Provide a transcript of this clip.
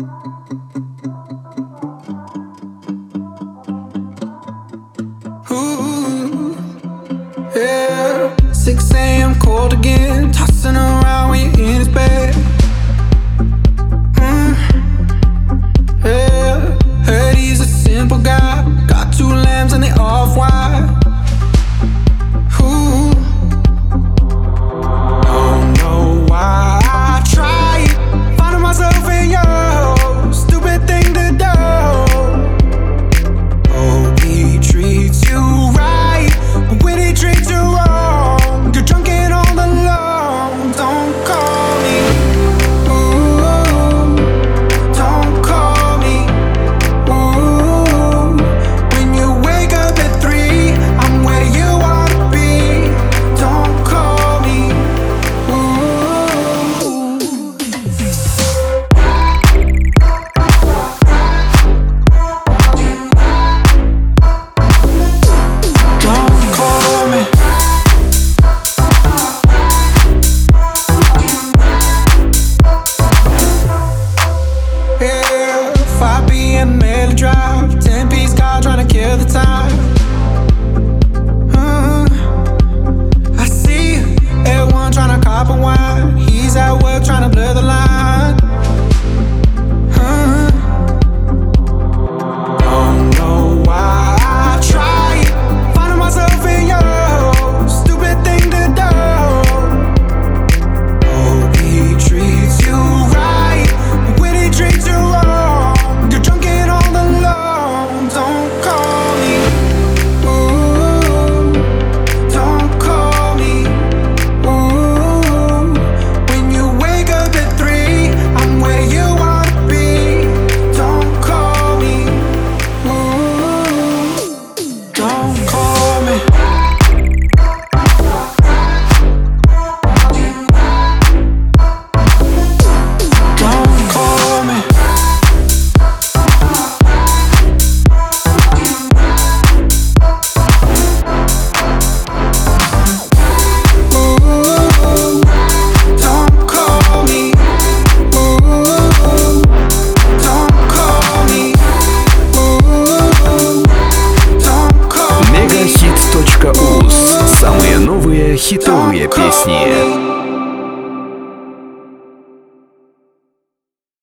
Ooh, yeah. 6 a.m. cold again, tossing around when you're in his bed. Yeah. Heard he's a simple guy, got 2 lambs and they off-white. Ooh, don't know why I tried finding myself in your stupid thing to do. Hope he treats you right, but when he treats you wrong, you're drunk and all alone. Don't call me, ooh, don't call me, ooh. When you wake up at 3, I'm where you wanna be. Don't call me, ooh. Don't call me. Yeah, 5 p.m. Mail drive, 10-piece car trying to kill the time. I see everyone trying to cop a wine. He's at work trying to blur the line. Don't know why I tried finding myself in your stupid thing to do. Hope he treats you right, but when he treats you wrong, you're drunk and all alone. Don't call me, ooh, don't call me, ooh. When you wake up at 3, I'm where you wanna be. Don't call me, ooh, don't call me. Don't call me. Ooh, don't call me. Ooh, don't call me. Ooh, don't call me. Megahits.uz. Самые новые хитовые песни.